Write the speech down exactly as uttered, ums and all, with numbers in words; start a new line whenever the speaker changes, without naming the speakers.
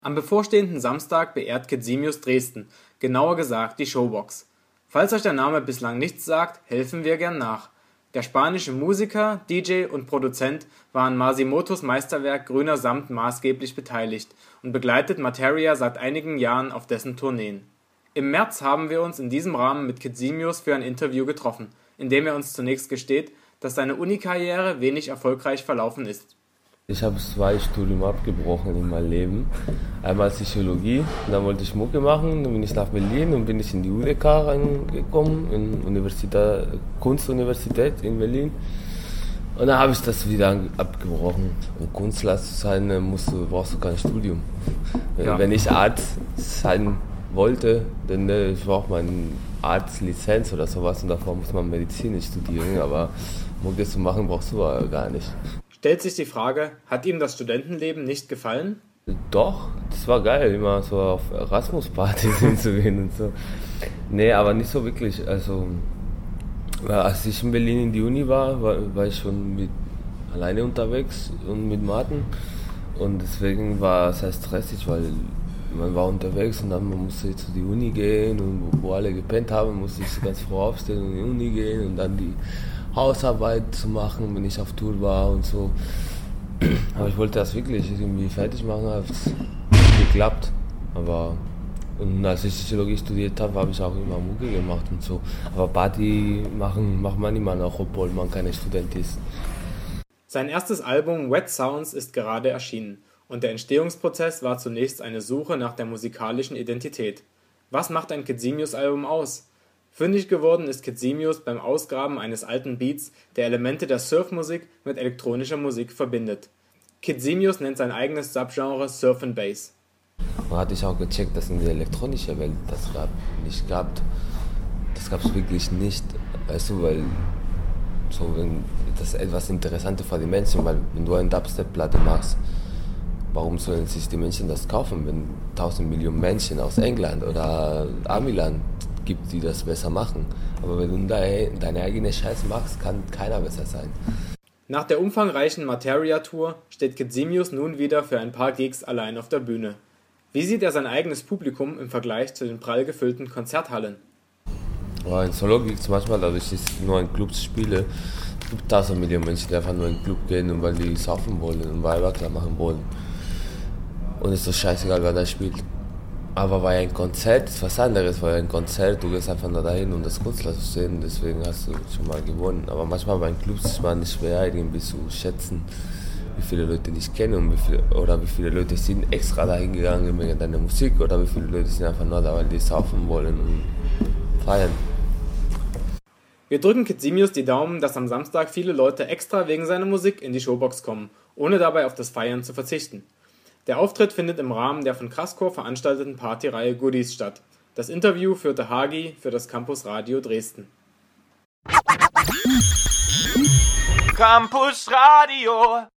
Am bevorstehenden Samstag beehrt Kid Simius Dresden, genauer gesagt die Showbox. Falls euch der Name bislang nichts sagt, helfen wir gern nach. Der spanische Musiker, D J und Produzent war an Masimotos Meisterwerk Grüner Samt maßgeblich beteiligt und begleitet Materia seit einigen Jahren auf dessen Tourneen. Im März haben wir uns in diesem Rahmen mit Kid Simius für ein Interview getroffen, in dem er uns zunächst gesteht, dass seine Uni-Karriere wenig erfolgreich verlaufen ist.
Ich habe zwei Studium abgebrochen in meinem Leben. Einmal Psychologie, dann wollte ich Mucke machen, dann bin ich nach Berlin und bin ich in die U D K reingekommen, in Universität, Kunstuniversität in Berlin. Und dann habe ich das wieder abgebrochen. Um Künstler zu sein, musst du, brauchst du kein Studium. Ja. Wenn ich Arzt sein wollte, dann äh, ich brauche meine Arztlizenz oder sowas und davor muss man Medizin studieren, aber Mucke zu machen brauchst du aber gar nicht.
Stellt sich die Frage, hat ihm das Studentenleben nicht gefallen?
Doch, das war geil, immer so auf Erasmus-Partys hinzugehen und so. Nee, aber nicht so wirklich. Also, als ich in Berlin in die Uni war, war, war ich schon mit, alleine unterwegs und mit Martin. Und deswegen war es sehr stressig, weil man war unterwegs und dann man musste zu die Uni gehen und wo, wo alle gepennt haben, musste ich ganz früh aufstehen und in die Uni gehen und dann die Hausarbeit zu machen, wenn ich auf Tour war und so. Aber ich wollte das wirklich irgendwie fertig machen, hat es geklappt. Aber und als ich Psychologie studiert habe, habe ich auch immer Mucke gemacht und so. Aber Party machen macht man immer noch, obwohl man keine Student ist.
Sein erstes Album Wet Sounds ist gerade erschienen und der Entstehungsprozess war zunächst eine Suche nach der musikalischen Identität. Was macht ein Kid Simius Album aus? Fündig geworden ist Kid Simius beim Ausgraben eines alten Beats, der Elemente der Surfmusik mit elektronischer Musik verbindet. Kid Simius nennt sein eigenes Subgenre Surf and Bass.
Da hatte ich auch gecheckt, dass in der elektronischen Welt das gab, nicht gab. Das gab es wirklich nicht. Weißt du, weil so, wenn, das ist etwas Interessantes für die Menschen, weil wenn du eine Dubstep-Platte machst, warum sollen sich die Menschen das kaufen, wenn tausend Millionen Menschen aus England oder Amiland gibt, die das besser machen. Aber wenn du deine, deine eigene Scheiße machst, kann keiner besser sein.
Nach der umfangreichen Materia-Tour steht Kid Simius nun wieder für ein paar Gigs allein auf der Bühne. Wie sieht er sein eigenes Publikum im Vergleich zu den prall gefüllten Konzerthallen?
Ja, in Solo gibt es manchmal, dadurch, dass ich nur in Clubs spiele, es gibt tausend Millionen Menschen, die einfach nur in den Club gehen, und weil die saufen wollen und Weiber klar machen wollen. Und es ist so scheißegal, wer da spielt. Aber bei einem Konzert ist was anderes, bei einem Konzert, du gehst einfach nur dahin, um das Künstler zu sehen, deswegen hast du schon mal gewonnen. Aber manchmal bei Clubs ist man nicht schwer, irgendwie zu schätzen, wie viele Leute dich kennen und wie viele, oder wie viele Leute sind extra dahin gegangen wegen deiner Musik, oder wie viele Leute sind einfach nur da, weil die saufen wollen und feiern.
Wir drücken Kid Simius die Daumen, dass am Samstag viele Leute extra wegen seiner Musik in die Showbox kommen, ohne dabei auf das Feiern zu verzichten. Der Auftritt findet im Rahmen der von Krasscore veranstalteten Partyreihe Goodies statt. Das Interview führte Hagi für das Campus Radio Dresden.
Campus Radio